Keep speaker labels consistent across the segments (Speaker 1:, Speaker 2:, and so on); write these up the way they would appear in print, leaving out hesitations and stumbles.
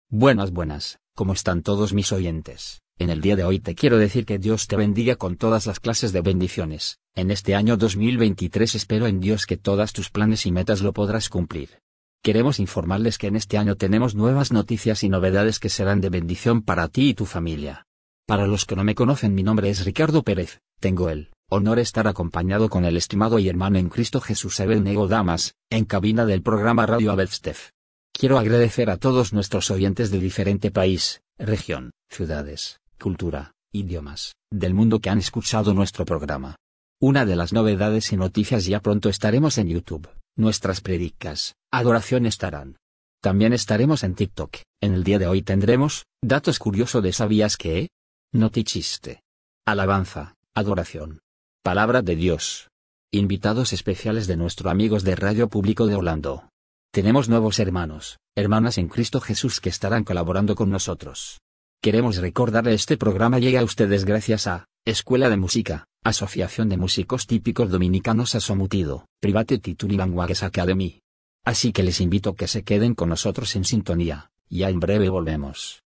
Speaker 1: Buenas, ¿cómo están todos mis oyentes? En el día de hoy te quiero decir que Dios te bendiga con todas las clases de bendiciones. En este año 2023 espero en Dios que todas tus planes y metas lo podrás cumplir. Queremos informarles que en este año tenemos nuevas noticias y novedades que serán de bendición para ti y tu familia. Para los que no me conocen, mi nombre es Ricardo Pérez. Tengo el honor de estar acompañado con el estimado y hermano en Cristo Jesús Abel Nego Damas, en cabina del programa Radio Abel Steph. Quiero agradecer a todos nuestros oyentes de diferente país, región, ciudades, cultura, idiomas, del mundo que han escuchado nuestro programa. Una de las novedades y noticias: ya pronto estaremos en YouTube, nuestras predicas, adoración estarán. También estaremos en TikTok. En el día de hoy tendremos datos curiosos de ¿sabías qué? Notichiste. Alabanza, adoración. Palabra de Dios. Invitados especiales de nuestros amigos de Radio Público de Orlando. Tenemos nuevos hermanos, hermanas en Cristo Jesús que estarán colaborando con nosotros. Queremos recordarle este programa llega a ustedes gracias a Escuela de Música, Asociación de Músicos Típicos Dominicanos Asomutido, Private Tituli Languages Academy. Así que les invito a que se queden con nosotros en sintonía, ya en breve volvemos.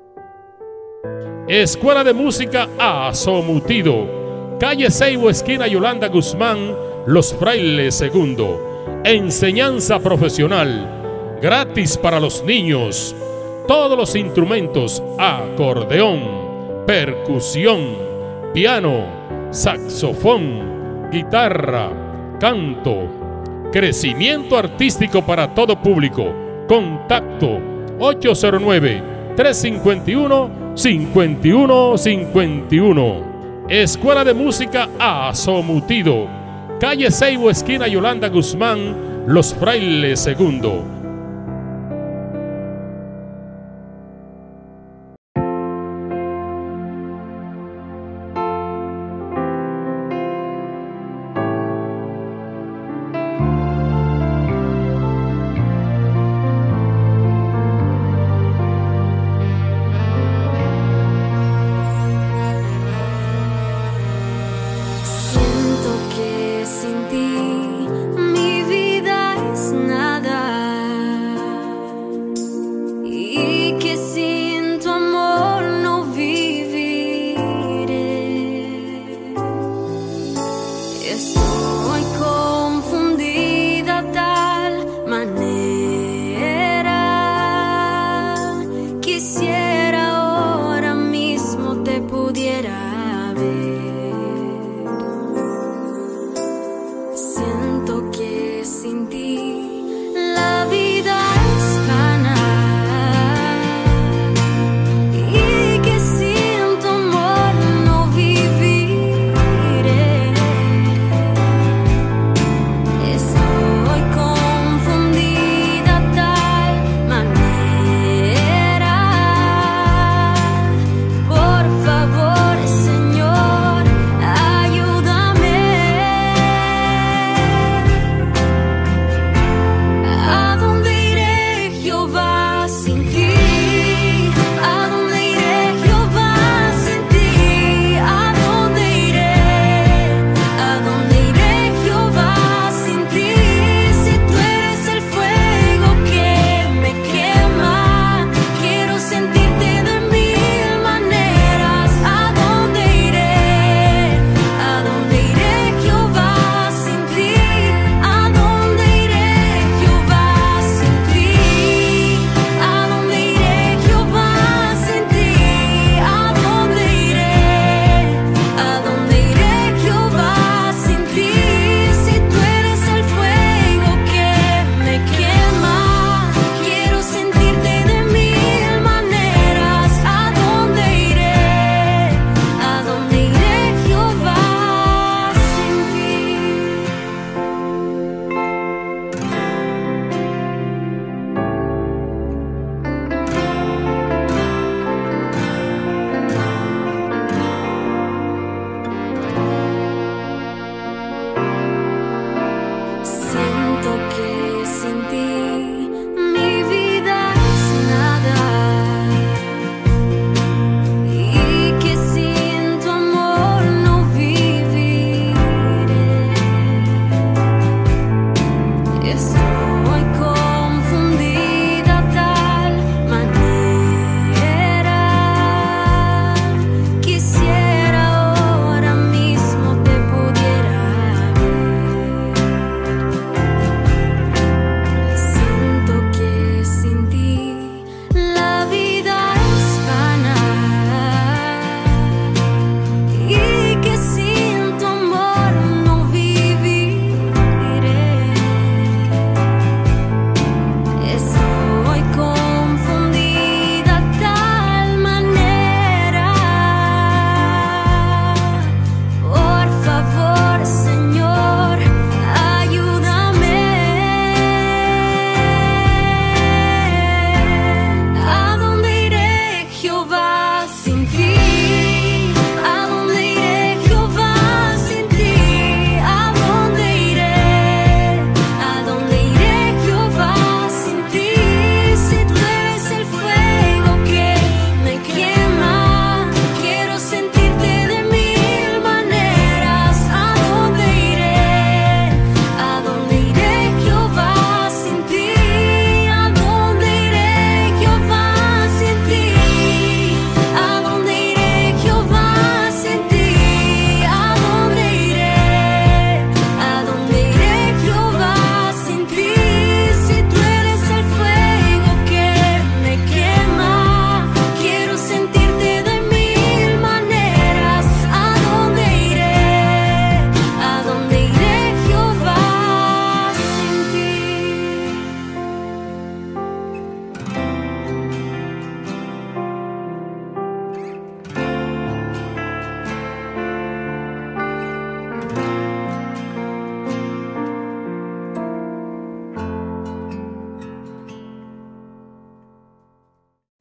Speaker 2: Escuela de Música Asomutido, calle Seibo, esquina Yolanda Guzmán, Los Frailes Segundo. Enseñanza profesional, gratis para los niños. Todos los instrumentos: acordeón, percusión, piano, saxofón, guitarra, canto. Crecimiento artístico para todo público. Contacto 809-351-5151. Escuela de Música Asomutido, calle Seibo, esquina Yolanda Guzmán, Los Frailes Segundo.
Speaker 3: Siento que sin ti mi vida es nada.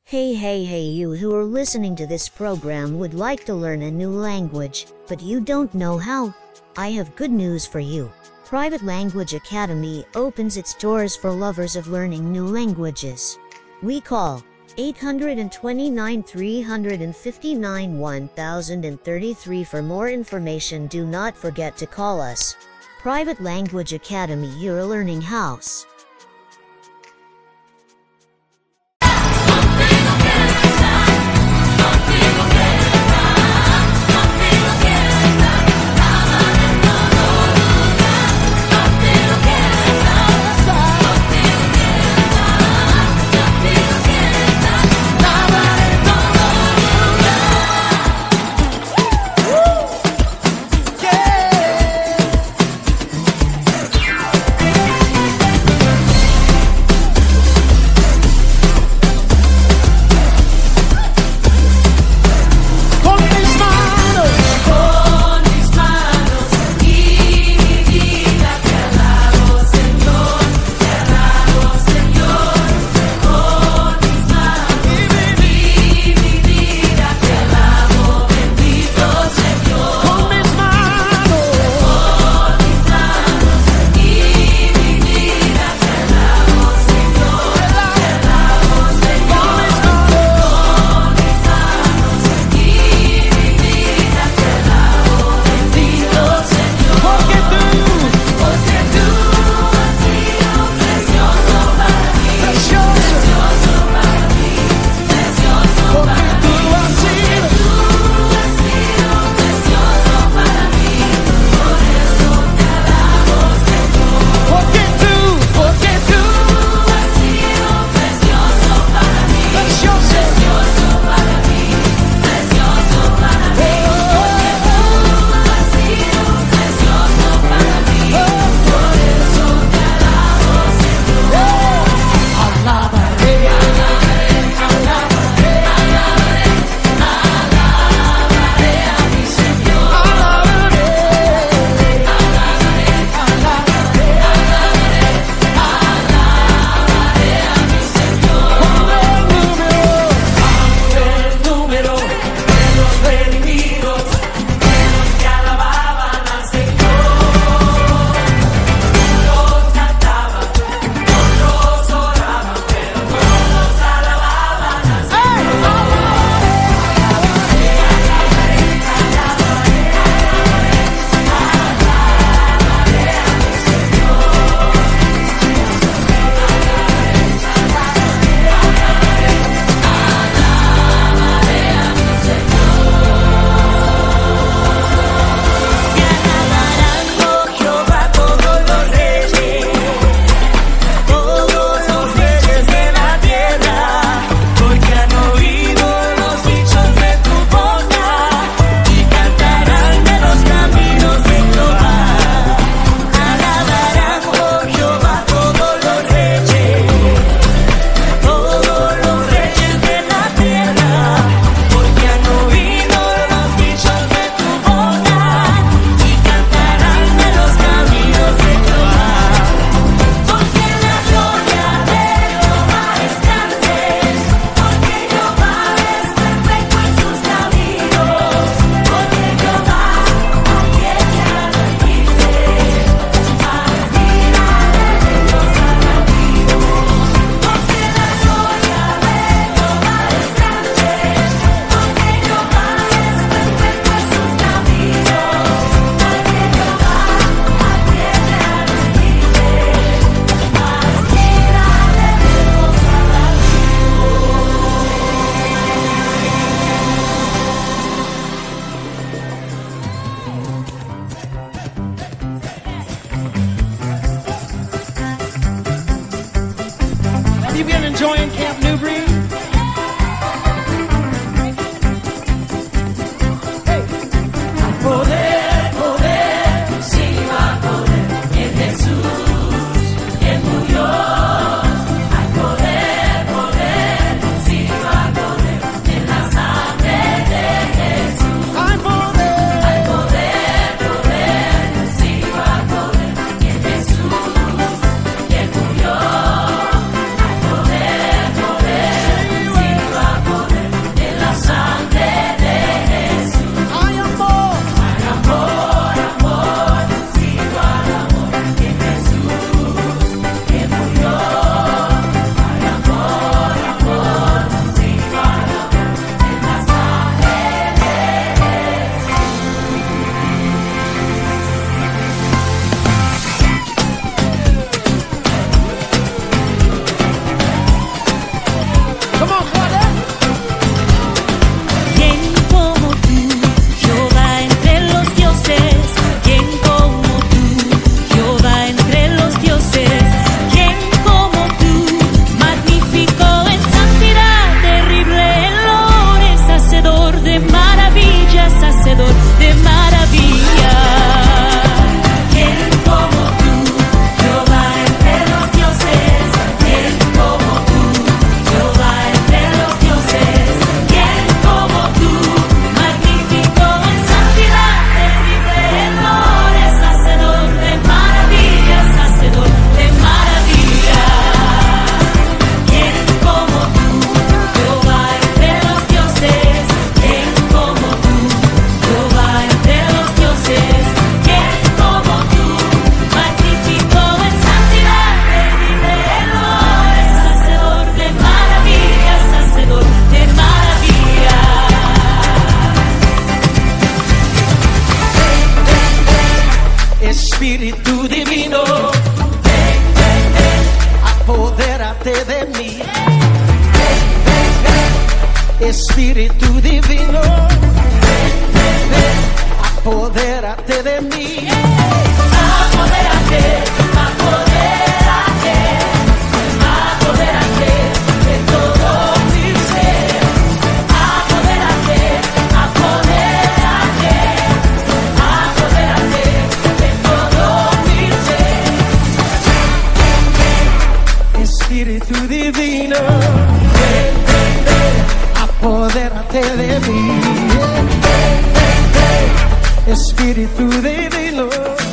Speaker 3: Hey, you who are listening to this program would like to learn a new language, but you don't know how? I have good news for you. Private Language Academy opens its doors for lovers of learning new languages. We call 829 359 1033 for more information. Do not forget to call us. Private Language Academy, your learning house.
Speaker 4: Espíritu divino, apodérate de mí. Apodérate, apodérate, apodérate de todo mi ser. Apodérate, apodérate, apodérate de todo mi ser. Espíritu divino, apodérate de mí. Espíritu divino,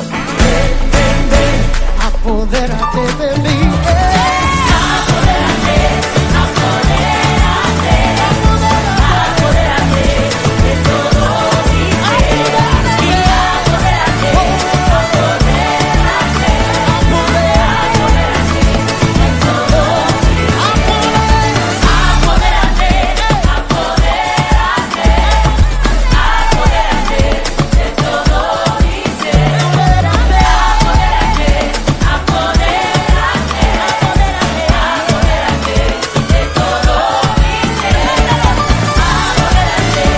Speaker 4: apodérate de mí. Apodérate, apodérate, apodérate de todo mi ser. Apodérate, apodérate, apodérate de todo mi ser. Apodérate, apodérate, apodérate de todo mi ser. Apodérate, apodérate, apodérate de todo mi ser. Apodérate,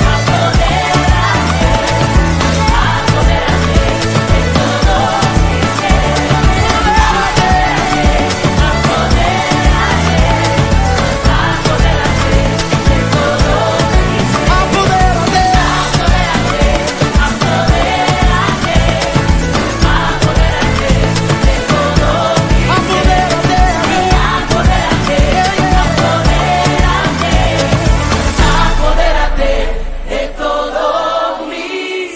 Speaker 4: de todo mi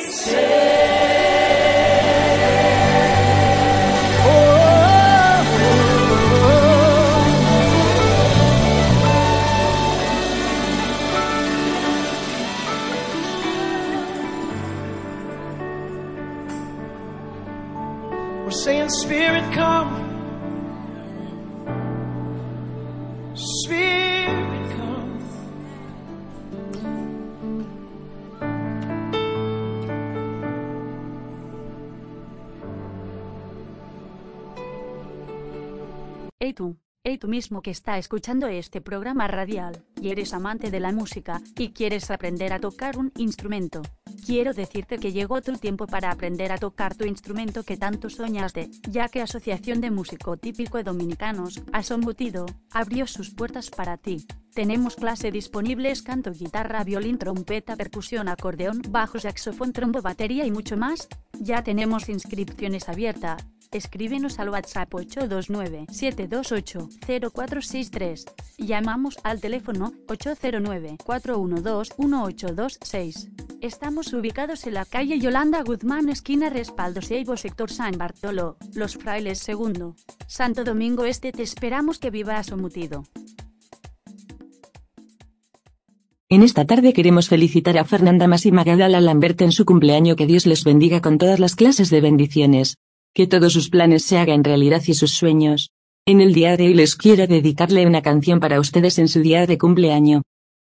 Speaker 4: We're saying, Spirit, come. Spirit, come.
Speaker 5: Hey tú mismo que está escuchando este programa radial, y eres amante de la música, y quieres aprender a tocar un instrumento. Quiero decirte que llegó tu tiempo para aprender a tocar tu instrumento que tanto soñaste, ya que Asociación de Músico Típico Dominicanos, Asomutido, abrió sus puertas para ti. Tenemos clase disponibles canto, guitarra, violín, trompeta, percusión, acordeón, bajo, saxofón, trombo, batería y mucho más. Ya tenemos inscripciones abiertas. Escríbenos al WhatsApp 829-728-0463. Llamamos al teléfono 809-412-1826. Estamos ubicados en la calle Yolanda Guzmán, esquina Respaldo Seibo, sector San Bartolo, Los Frailes segundo, Santo Domingo Este. Te esperamos que viva Asomutido.
Speaker 6: En esta tarde queremos felicitar a Fernanda Mas y Magadala Lambert en su cumpleaños. Que Dios les bendiga con todas las clases de bendiciones. Que todos sus planes se hagan realidad y sus sueños. En el día de hoy les quiero dedicarle una canción para ustedes en su día de cumpleaños.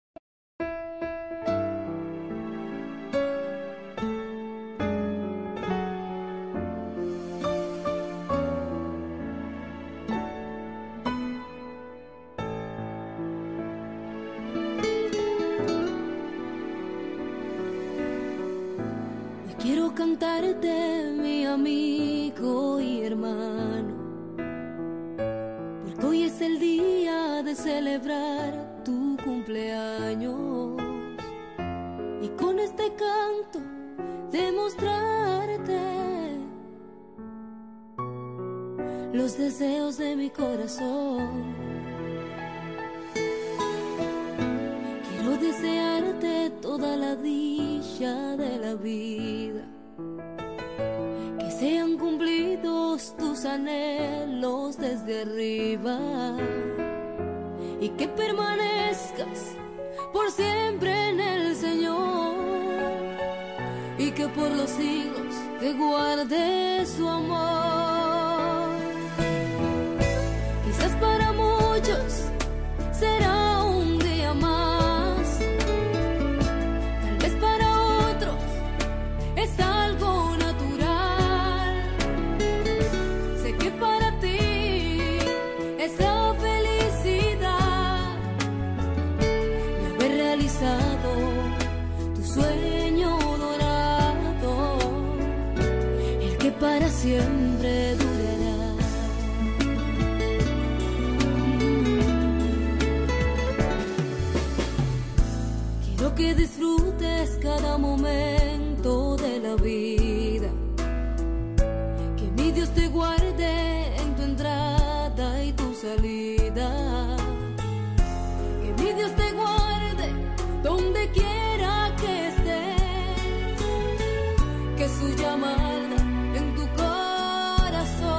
Speaker 7: Quiero cantarte, mi amigo y hermano, porque hoy es el día de celebrar tu cumpleaños, y con este canto demostrarte los deseos de mi corazón. Quiero desearte toda la dicha de la vida, que sean cumplidos tus anhelos desde arriba, y que permanezcas por siempre en el Señor, y que por los siglos te guarde su amor. Quizás para muchos será un día más, tal vez para otros es algo natural. Sé que para ti es la felicidad de haber realizado tu sueño dorado, el que para siempre durará. Quiero que disfrutes cada momento de la vida, que mi Dios te guarde en tu entrada y tu salida, que mi Dios te guarde donde quiera que estés, que su llamada en tu corazón.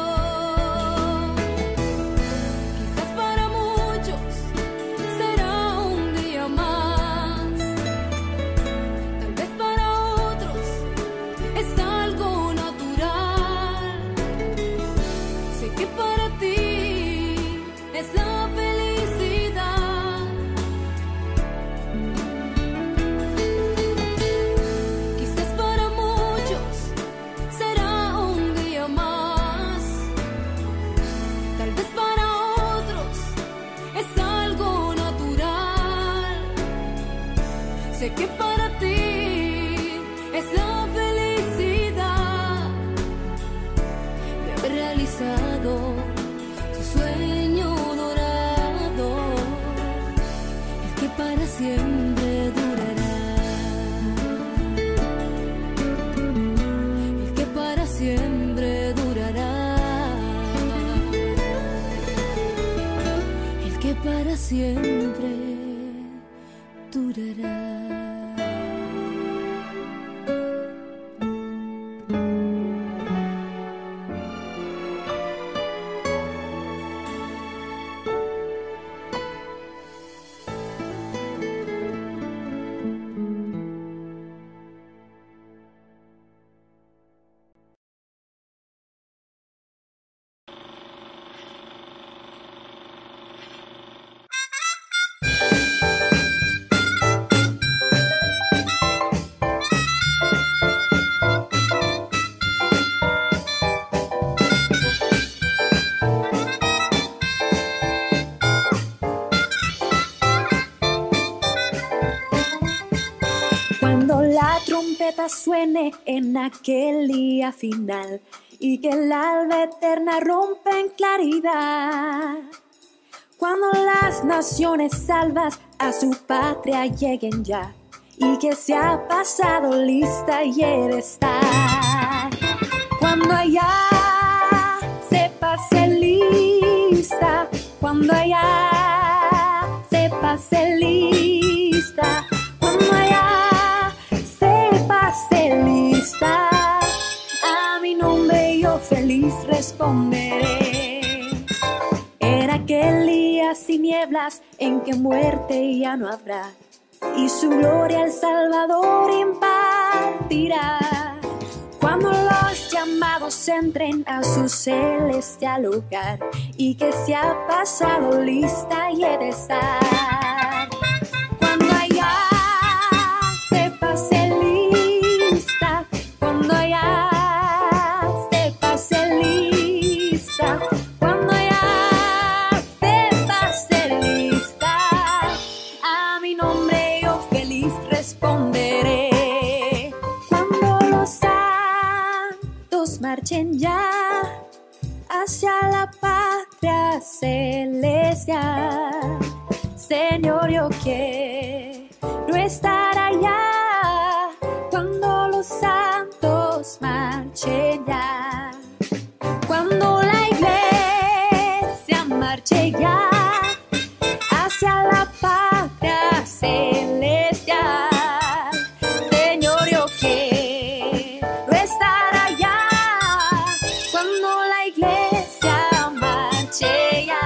Speaker 7: Quizás para muchos será un día más, tal vez para otros es algo natural. Sé que para ti es la felicidad. Quizás para muchos será un día más, tal vez para otros es algo natural. Sé que para ti es la felicidad de haber realizado tu sueño dorado, el que para siempre durará, el que para siempre durará, el que para siempre durará.
Speaker 8: Cuando la trompeta suene en aquel día final y que el alba eterna rompe en claridad, cuando las naciones salvas a su patria lleguen ya y que se ha pasado lista y he de estar, cuando allá se pase lista, cuando allá se pase lista, cuando allá se lista, a mi nombre yo feliz responderé. Era aquel día sin nieblas en que muerte ya no habrá, y su gloria el Salvador impartirá. Cuando los llamados entren a su celestial hogar y que se ha pasado lista y he de estar, cuando allá se pase lista, cuando allá se pase lista, cuando allá se pase lista, a mi nombre yo feliz responderé. Cuando los santos marchen ya hacia la patria celestial, Señor, yo quiero estar allá cuando los santos marchen ya, cuando la iglesia marche ya hacia la patria celestial. Señor, yo quiero estar allá cuando la iglesia marche ya.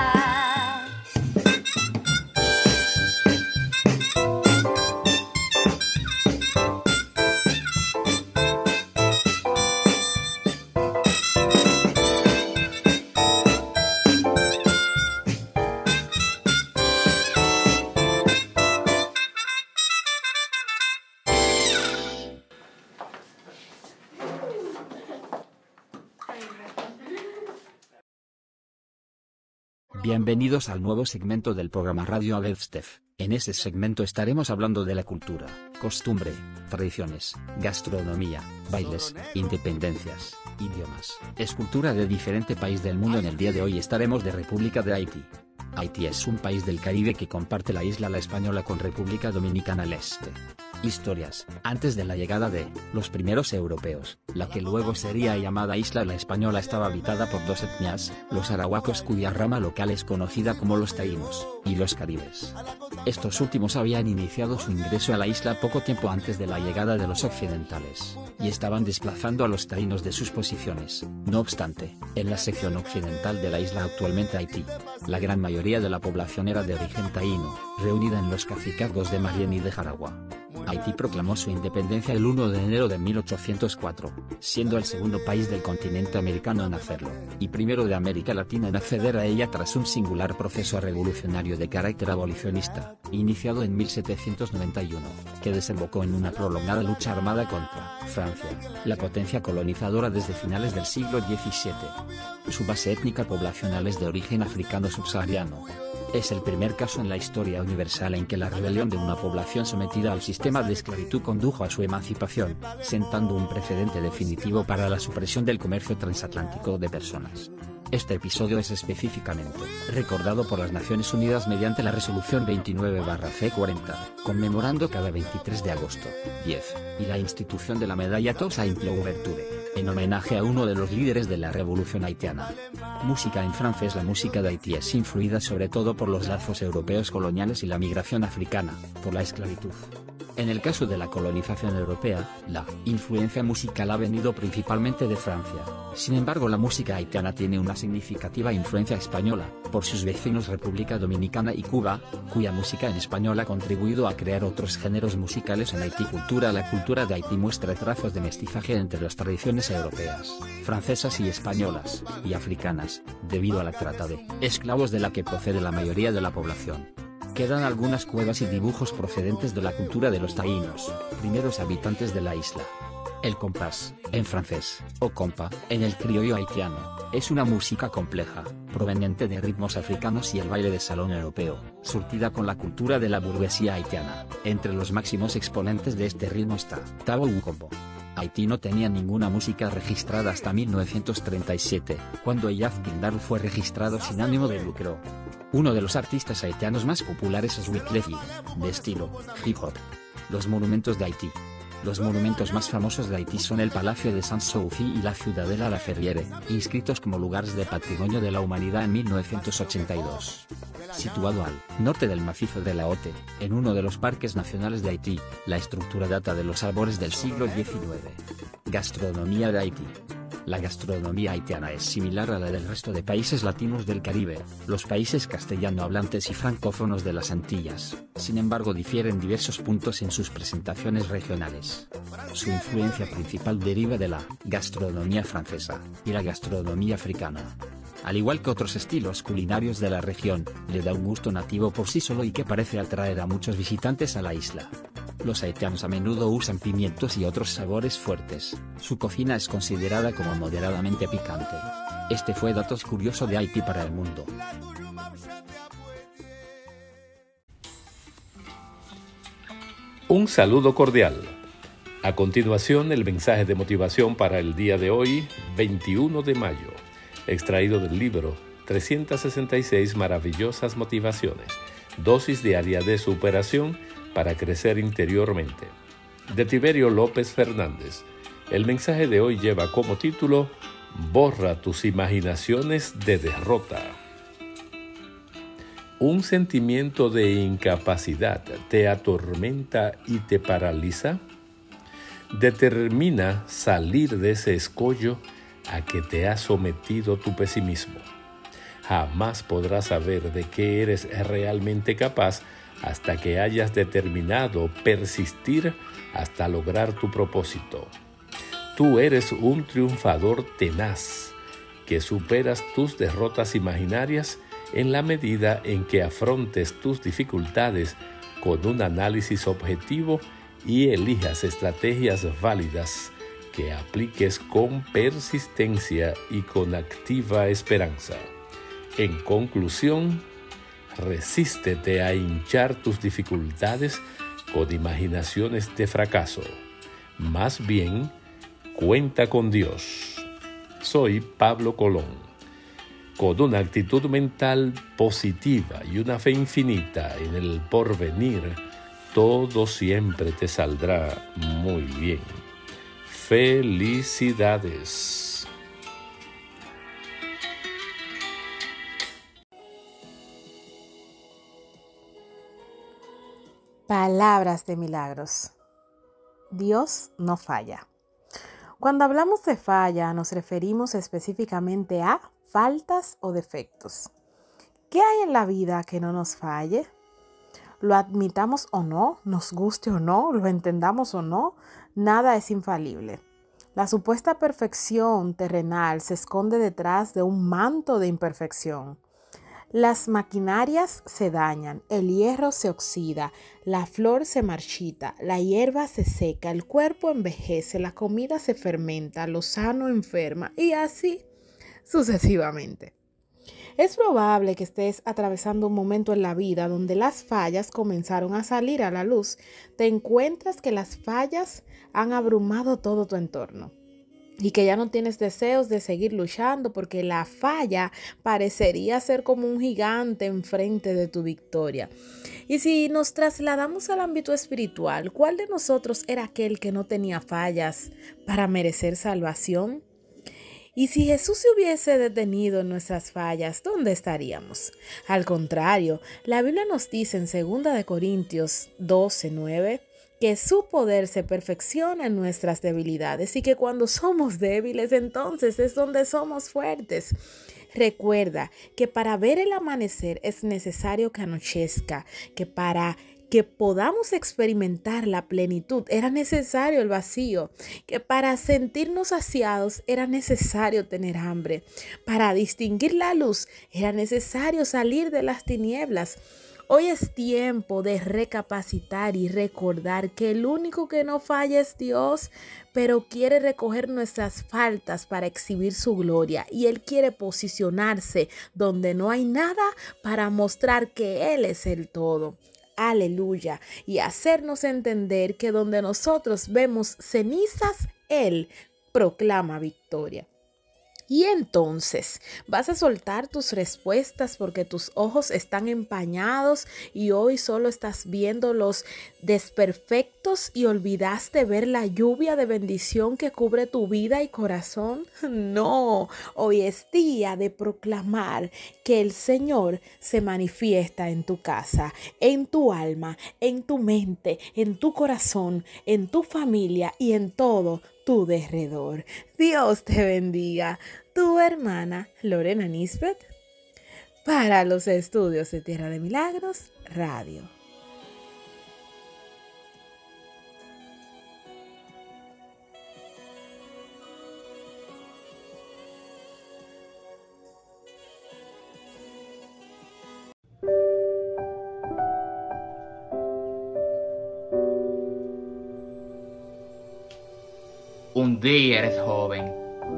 Speaker 1: Bienvenidos al nuevo segmento del programa Radio Aleph Steph. En ese segmento estaremos hablando de la cultura, costumbre, tradiciones, gastronomía, bailes, independencias, idiomas, escultura de diferente país del mundo. En el día de hoy estaremos de República de Haití. Haití es un país del Caribe que comparte la isla La Española con República Dominicana al este. Historias. Antes de la llegada de los primeros europeos, la que luego sería llamada Isla La Española estaba habitada por dos etnias, los arahuacos, cuya rama local es conocida como los taínos, y los caribes. Estos últimos habían iniciado su ingreso a la isla poco tiempo antes de la llegada de los occidentales, y estaban desplazando a los taínos de sus posiciones. No obstante, en la sección occidental de la isla, actualmente Haití, la gran mayoría de la población era de origen taíno, reunida en los cacicazgos de Marién y de Jaragua. Haití proclamó su independencia el 1 de enero de 1804, siendo el segundo país del continente americano en hacerlo, y primero de América Latina en acceder a ella tras un singular proceso revolucionario de carácter abolicionista, iniciado en 1791, que desembocó en una prolongada lucha armada contra Francia, la potencia colonizadora desde finales del siglo XVII. Su base étnica poblacional es de origen africano subsahariano. Es el primer caso en la historia universal en que la rebelión de una población sometida al sistema de esclavitud condujo a su emancipación, sentando un precedente definitivo para la supresión del comercio transatlántico de personas. Este episodio es específicamente recordado por las Naciones Unidas mediante la Resolución 29/C40, conmemorando cada 23 de agosto, 10, y la institución de la medalla Toussaint Louverture, en homenaje a uno de los líderes de la revolución haitiana. Música en francés. La música de Haití es influida sobre todo por los lazos europeos coloniales y la migración africana, por la esclavitud. En el caso de la colonización europea, la influencia musical ha venido principalmente de Francia. Sin embargo, la música haitiana tiene una significativa influencia española, por sus vecinos República Dominicana y Cuba, cuya música en español ha contribuido a crear otros géneros musicales en Haití. La cultura de Haití muestra trazos de mestizaje entre las tradiciones europeas, francesas y españolas, y africanas, debido a la trata de esclavos de la que procede la mayoría de la población. Quedan algunas cuevas y dibujos procedentes de la cultura de los taínos, primeros habitantes de la isla. El compás, en francés, o compa, en el criollo haitiano, es una música compleja, proveniente de ritmos africanos y el baile de salón europeo, surtida con la cultura de la burguesía haitiana. Entre los máximos exponentes de este ritmo está Tabo Combo. Haití no tenía ninguna música registrada hasta 1937, cuando Eyaz Pindar fue registrado sin ánimo de lucro. Uno de los artistas haitianos más populares es Wyclef Jean, de estilo hip hop. Los monumentos de Haití. Los monumentos más famosos de Haití son el Palacio de Sanssouci y la Ciudadela La Ferrière, inscritos como lugares de patrimonio de la humanidad en 1982. Situado al norte del macizo de la Ote, en uno de los parques nacionales de Haití, la estructura data de los albores del siglo XIX. Gastronomía de Haití. La gastronomía haitiana es similar a la del resto de países latinos del Caribe, los países castellano hablantes y francófonos de las Antillas. Sin embargo, difiere en diversos puntos en sus presentaciones regionales. Su influencia principal deriva de la gastronomía francesa y la gastronomía africana. Al igual que otros estilos culinarios de la región, le da un gusto nativo por sí solo y que parece atraer a muchos visitantes a la isla. Los haitianos a menudo usan pimientos y otros sabores fuertes. Su cocina es considerada como moderadamente picante. Este fue datos curiosos de Haití para el mundo.
Speaker 2: Un saludo cordial. A continuación, el mensaje de motivación para el día de hoy, 21 de mayo, extraído del libro 366 maravillosas motivaciones, dosis diaria de superación para crecer interiormente, de Tiberio López Fernández. El mensaje de hoy lleva como título: Borra tus imaginaciones de derrota. ¿Un sentimiento de incapacidad te atormenta y te paraliza? Determina salir de ese escollo a que te ha sometido tu pesimismo. Jamás podrás saber de qué eres realmente capaz hasta que hayas determinado persistir hasta lograr tu propósito. Tú eres un triunfador tenaz, que superas tus derrotas imaginarias en la medida en que afrontes tus dificultades con un análisis objetivo y elijas estrategias válidas que apliques con persistencia y con activa esperanza. En conclusión, resístete a hinchar tus dificultades con imaginaciones de fracaso. Más bien, cuenta con Dios. Soy Pablo Colón. Con una actitud mental positiva y una fe infinita en el porvenir, todo siempre te saldrá muy bien. Felicidades.
Speaker 9: Palabras de milagros. Dios no falla. Cuando hablamos de falla, nos referimos específicamente a faltas o defectos. ¿Qué hay en la vida que no nos falle? Lo admitamos o no, nos guste o no, lo entendamos o no, nada es infalible. La supuesta perfección terrenal se esconde detrás de un manto de imperfección. Las maquinarias se dañan, el hierro se oxida, la flor se marchita, la hierba se seca, el cuerpo envejece, la comida se fermenta, lo sano enferma y así sucesivamente. Es probable que estés atravesando un momento en la vida donde las fallas comenzaron a salir a la luz. Te encuentras que las fallas han abrumado todo tu entorno y que ya no tienes deseos de seguir luchando porque la falla parecería ser como un gigante enfrente de tu victoria. Y si nos trasladamos al ámbito espiritual, ¿cuál de nosotros era aquel que no tenía fallas para merecer salvación? Y si Jesús se hubiese detenido en nuestras fallas, ¿dónde estaríamos? Al contrario, la Biblia nos dice en 2 Corintios 12:9 que su poder se perfecciona en nuestras debilidades y que cuando somos débiles, entonces es donde somos fuertes. Recuerda que para ver el amanecer es necesario que anochezca, que para que podamos experimentar la plenitud era necesario el vacío, que para sentirnos saciados era necesario tener hambre, para distinguir la luz era necesario salir de las tinieblas. Hoy es tiempo de recapacitar y recordar que el único que no falla es Dios, pero quiere recoger nuestras faltas para exhibir su gloria y Él quiere posicionarse donde no hay nada para mostrar que Él es el todo. Aleluya, y hacernos entender que donde nosotros vemos cenizas, Él proclama victoria. Y entonces vas a soltar tus respuestas porque tus ojos están empañados y hoy solo estás viendo los desperfectos y olvidaste ver la lluvia de bendición que cubre tu vida y corazón. No, hoy es día de proclamar que el Señor se manifiesta en tu casa, en tu alma, en tu mente, en tu corazón, en tu familia y en todo tu derredor. Dios te bendiga. Tu hermana Lorena Nisbet para los estudios de Tierra de Milagros Radio.
Speaker 10: Un día eres joven,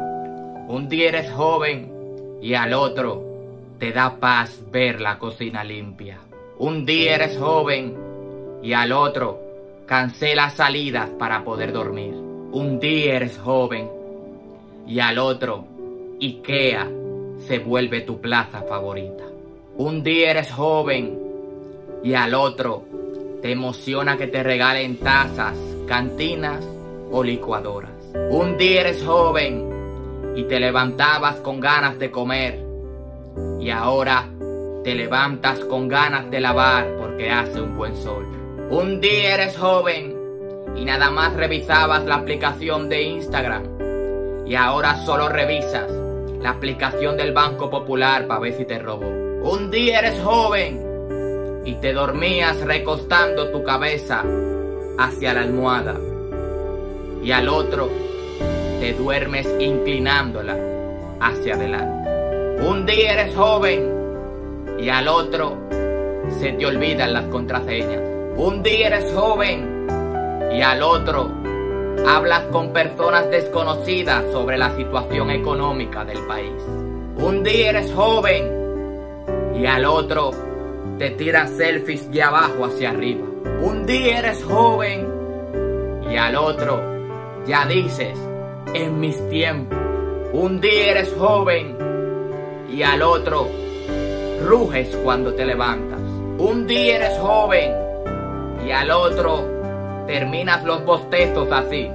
Speaker 10: y al otro te da paz ver la cocina limpia. Un día eres joven y al otro cancelas salidas para poder dormir. Un día eres joven y al otro IKEA se vuelve tu plaza favorita. Un día eres joven y al otro te emociona que te regalen tazas, cantinas o licuadoras. Un día eres joven y te levantabas con ganas de comer y ahora te levantas con ganas de lavar porque hace un buen sol. Un día eres joven y nada más revisabas la aplicación de Instagram y ahora solo revisas la aplicación del Banco Popular para ver si te robó. Un día eres joven y te dormías recostando tu cabeza hacia la almohada y al otro te duermes inclinándola hacia adelante. Un día eres joven y al otro se te olvidan las contraseñas. Un día eres joven y al otro hablas con personas desconocidas sobre la situación económica del país. Un día eres joven y al otro te tiras selfies de abajo hacia arriba. Un día eres joven y al otro ya dices, en mis tiempos. Un día eres joven y al otro ruges cuando te levantas. Un día eres joven y al otro terminas los bostezos así.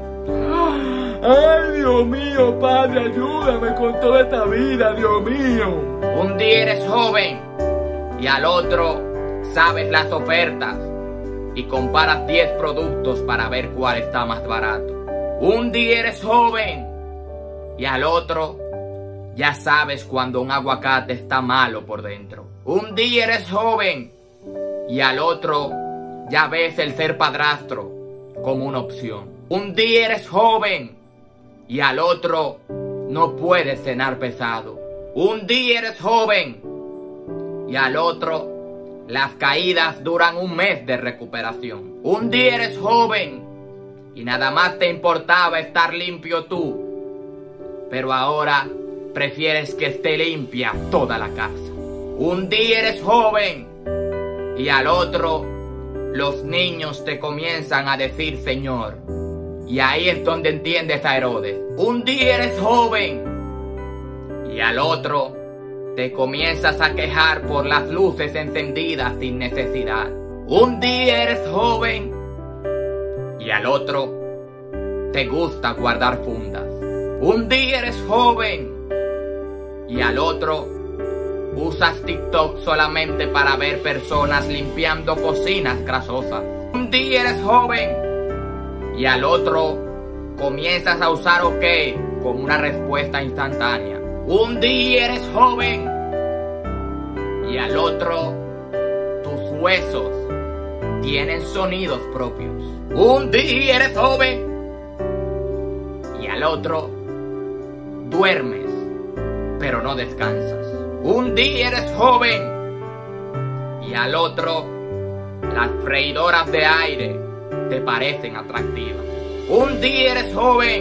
Speaker 11: Ay, Dios mío, Padre, ayúdame con toda esta vida, Dios mío.
Speaker 10: Un día eres joven y al otro sabes las ofertas y comparas 10 productos para ver cuál está más barato. Un día eres joven y al otro ya sabes cuando un aguacate está malo por dentro. Un día eres joven y al otro ya ves el ser padrastro como una opción. Un día eres joven y al otro no puedes cenar pesado. Un día eres joven y al otro las caídas duran un mes de recuperación. Un día eres joven y nada más te importaba estar limpio tú, pero ahora prefieres que esté limpia toda la casa. Un día eres joven y al otro los niños te comienzan a decir Señor. Y ahí es donde entiendes a Herodes. Un día eres joven y al otro te comienzas a quejar por las luces encendidas sin necesidad. Un día eres joven y al otro te gusta guardar fundas. Un día eres joven y al otro usas TikTok solamente para ver personas limpiando cocinas grasosas. Un día eres joven y al otro comienzas a usar OK como una respuesta instantánea. Un día eres joven y al otro tus huesos tienen sonidos propios. Un día eres joven y al otro duermes pero no descansas. Un día eres joven y al otro las freidoras de aire te parecen atractivas. Un día eres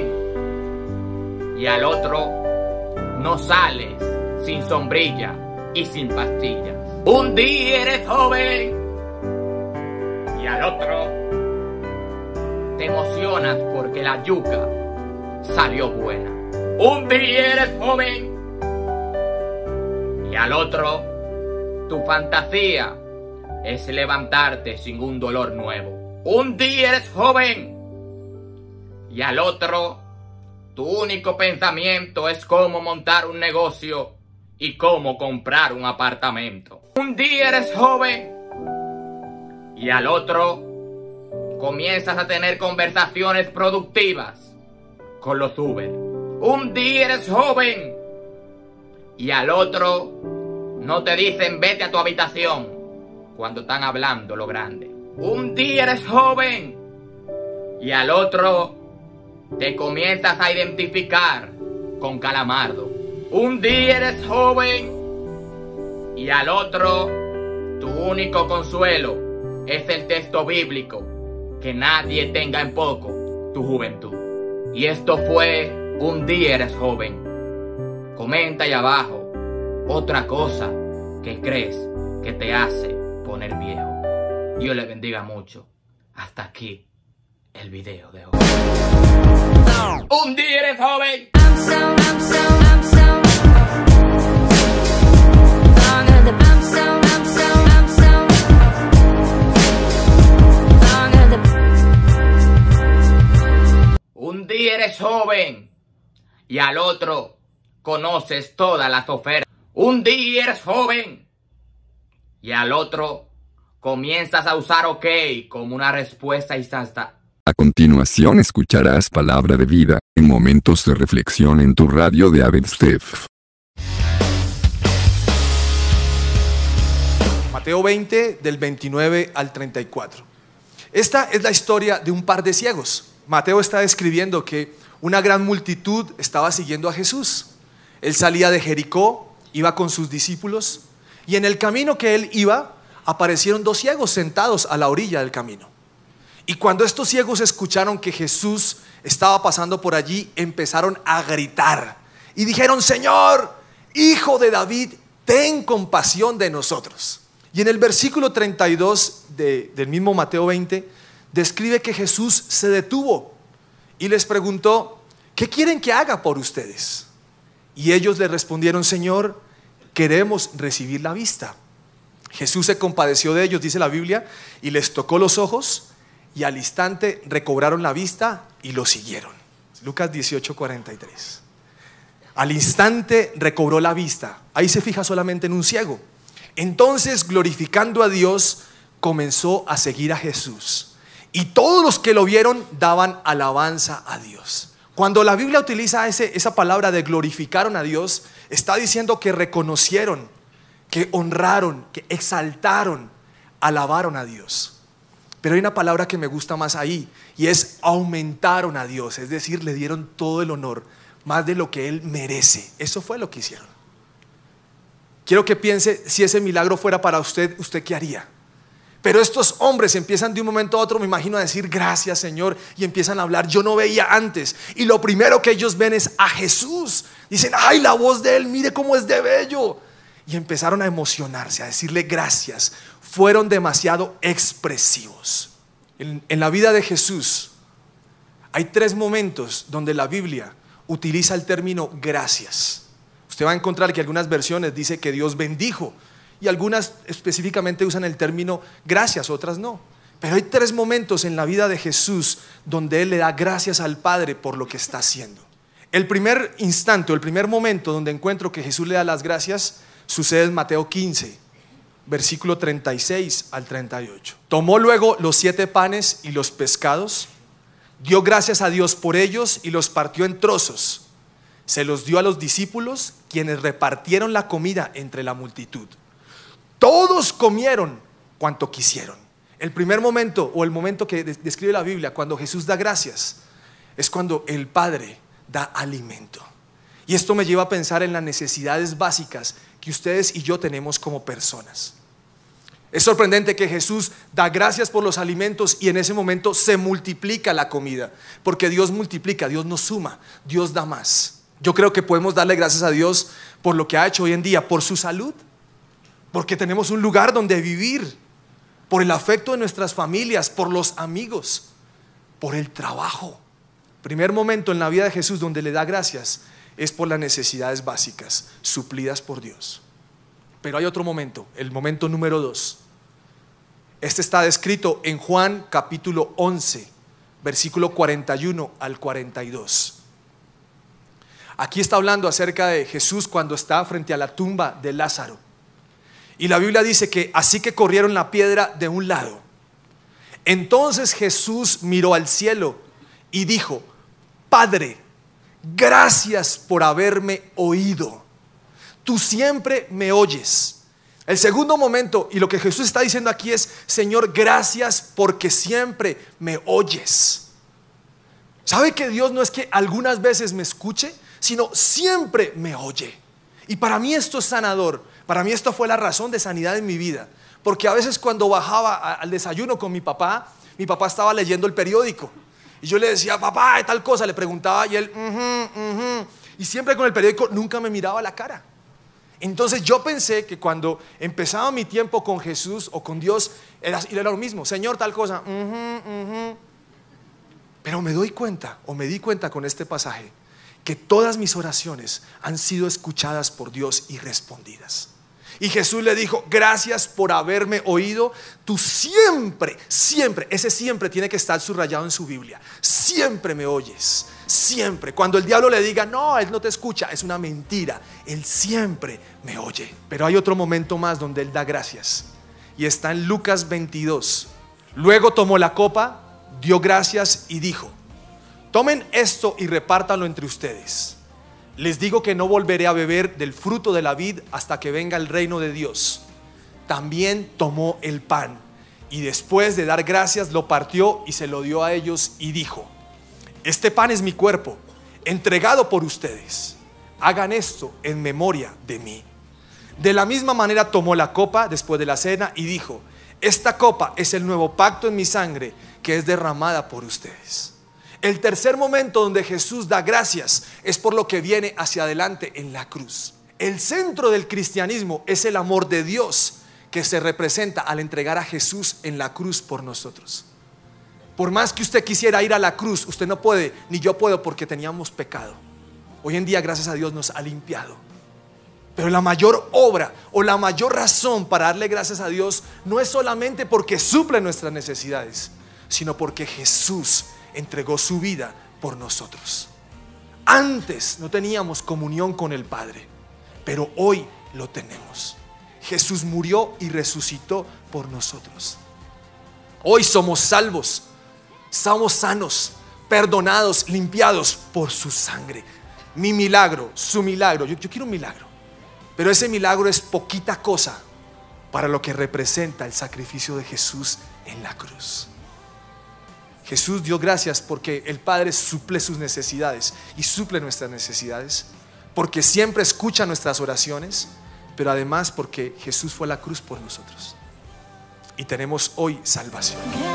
Speaker 10: joven y al otro no sales sin sombrilla y sin pastillas. Un día eres joven y al otro te emocionas porque la yuca salió buena. Un día eres joven y al otro tu fantasía es levantarte sin un dolor nuevo. Un día eres joven y al otro tu único pensamiento es cómo montar un negocio y cómo comprar un apartamento. Un día eres joven y al otro comienzas a tener conversaciones productivas con los Uber. Un día eres joven y al otro no te dicen vete a tu habitación cuando están hablando lo grande. Un día eres joven y al otro te comienzas a identificar con Calamardo. Un día eres joven y al otro tu único consuelo es el texto bíblico, que nadie tenga en poco tu juventud. Y esto fue Un día eres joven. Comenta ahí abajo otra cosa que crees que te hace poner viejo. Dios les bendiga mucho. Hasta aquí el video de hoy. Un día eres joven. Un día eres joven y al otro conoces todas las ofertas. Un día eres joven y al otro comienzas a usar OK como una respuesta instantánea.
Speaker 12: A continuación escucharás palabra de vida, en momentos de reflexión en tu radio de Abed Steph.
Speaker 13: Mateo 20, del 29 al 34. Esta es la historia de un par de ciegos. Mateo está describiendo que una gran multitud estaba siguiendo a Jesús. Él salía de Jericó, iba con sus discípulos, y en el camino que él iba, aparecieron dos ciegos sentados a la orilla del camino. Y cuando estos ciegos escucharon que Jesús estaba pasando por allí, empezaron a gritar y dijeron: Señor, Hijo de David, ten compasión de nosotros. Y en el versículo 32 del mismo Mateo 20, describe que Jesús se detuvo y les preguntó: ¿qué quieren que haga por ustedes? Y ellos le respondieron: Señor, queremos recibir la vista. Jesús se compadeció de ellos, dice la Biblia, y les tocó los ojos, y al instante recobraron la vista y lo siguieron. Lucas 18:43. Al instante recobró la vista. Ahí se fija solamente en un ciego. Entonces, glorificando a Dios, comenzó a seguir a Jesús. Y todos los que lo vieron daban alabanza a Dios. Cuando la Biblia utiliza esa palabra de glorificaron a Dios, está diciendo que reconocieron, que honraron, que exaltaron, alabaron a Dios. Pero hay una palabra que me gusta más ahí, y es aumentaron a Dios. Es decir, le dieron todo el honor, más de lo que Él merece. Eso fue lo que hicieron. Quiero que piense, si ese milagro fuera para usted, ¿usted qué haría? Pero estos hombres empiezan de un momento a otro, me imagino, a decir gracias, Señor, y empiezan a hablar. Yo no veía antes, y lo primero que ellos ven es a Jesús. Dicen: ay, la voz de Él, mire cómo es de bello. Y empezaron a emocionarse, a decirle gracias. Fueron demasiado expresivos. En la vida de Jesús hay 3 momentos donde la Biblia utiliza el término gracias. Usted va a encontrar que algunas versiones dice que Dios bendijo, y algunas específicamente usan el término gracias, otras no. Pero hay 3 momentos en la vida de Jesús donde Él le da gracias al Padre por lo que está haciendo. El primer instante, o el primer momento donde encuentro que Jesús le da las gracias, sucede en Mateo 15, versículo 36 al 38. Tomó luego los 7 panes y los pescados, dio gracias a Dios por ellos y los partió en trozos. Se los dio a los discípulos, quienes repartieron la comida entre la multitud. Todos comieron cuanto quisieron. El primer momento, o el momento que describe la Biblia, cuando Jesús da gracias, es cuando el Padre da alimento. Y esto me lleva a pensar en las necesidades básicas que ustedes y yo tenemos como personas. Es sorprendente que Jesús da gracias por los alimentos, y en ese momento se multiplica la comida, porque Dios multiplica, Dios no suma, Dios da más. Yo creo que podemos darle gracias a Dios por lo que ha hecho hoy en día, por su salud, porque tenemos un lugar donde vivir, por el afecto de nuestras familias, por los amigos, por el trabajo. Primer momento en la vida de Jesús donde le da gracias es por las necesidades básicas suplidas por Dios. Pero hay otro momento, el momento número 2. Este está descrito en Juan capítulo 11, versículo 41 al 42. Aquí está hablando acerca de Jesús cuando está frente a la tumba de Lázaro. Y la Biblia dice que así que corrieron la piedra de un lado. Entonces Jesús miró al cielo y dijo: Padre, gracias por haberme oído. Tú siempre me oyes. El segundo momento, y lo que Jesús está diciendo aquí es: Señor, gracias porque siempre me oyes. ¿Sabe que Dios no es que algunas veces me escuche, sino siempre me oye? Y para mí esto es sanador. Para mí esto fue la razón de sanidad en mi vida, porque a veces cuando bajaba al desayuno con mi papá estaba leyendo el periódico, y yo le decía: papá, de tal cosa, le preguntaba, y él y siempre con el periódico, nunca me miraba a la cara. Entonces yo pensé que cuando empezaba mi tiempo con Jesús o con Dios era lo mismo: Señor, tal cosa, Pero me di cuenta con este pasaje que todas mis oraciones han sido escuchadas por Dios y respondidas. Y Jesús le dijo: gracias por haberme oído. Tú siempre, ese siempre tiene que estar subrayado en su Biblia. Siempre me oyes, siempre. Cuando el diablo le diga: no, él no te escucha, es una mentira. Él siempre me oye. Pero hay otro momento más donde él da gracias, y está en Lucas 22. Luego tomó la copa, dio gracias y dijo: tomen esto y repártanlo entre ustedes. Les digo que no volveré a beber del fruto de la vid hasta que venga el reino de Dios. También tomó el pan, y después de dar gracias lo partió y se lo dio a ellos y dijo: este pan es mi cuerpo, entregado por ustedes. Hagan esto en memoria de mí. De la misma manera tomó la copa después de la cena y dijo: esta copa es el nuevo pacto en mi sangre, que es derramada por ustedes. El tercer momento donde Jesús da gracias es por lo que viene hacia adelante en la cruz. El centro del cristianismo es el amor de Dios que se representa al entregar a Jesús en la cruz por nosotros. Por más que usted quisiera ir a la cruz, usted no puede, ni yo puedo, porque teníamos pecado. Hoy en día, gracias a Dios, nos ha limpiado. Pero la mayor obra o la mayor razón para darle gracias a Dios no es solamente porque suple nuestras necesidades, sino porque Jesús entregó su vida por nosotros. Antes no teníamos comunión con el Padre, pero hoy lo tenemos. Jesús murió y resucitó por nosotros. Hoy somos salvos, somos sanos, perdonados, limpiados por su sangre. Mi milagro, su milagro, yo quiero un milagro, pero ese milagro es poquita cosa para lo que representa el sacrificio de Jesús en la cruz. Jesús dio gracias porque el Padre suple sus necesidades y suple nuestras necesidades, porque siempre escucha nuestras oraciones, pero además porque Jesús fue a la cruz por nosotros y tenemos hoy salvación.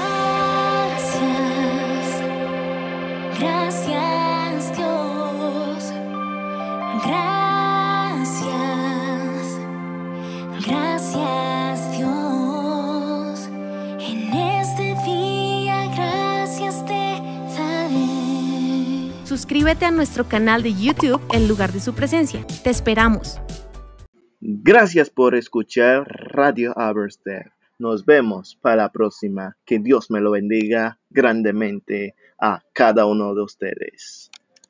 Speaker 7: Gracias Dios, gracias Dios, en este día gracias te daré.
Speaker 14: Suscríbete a nuestro canal de YouTube en lugar de su presencia. Te esperamos.
Speaker 15: Gracias por escuchar Radio Aberystwyth. Nos vemos para la próxima. Que Dios me lo bendiga grandemente a cada uno de ustedes.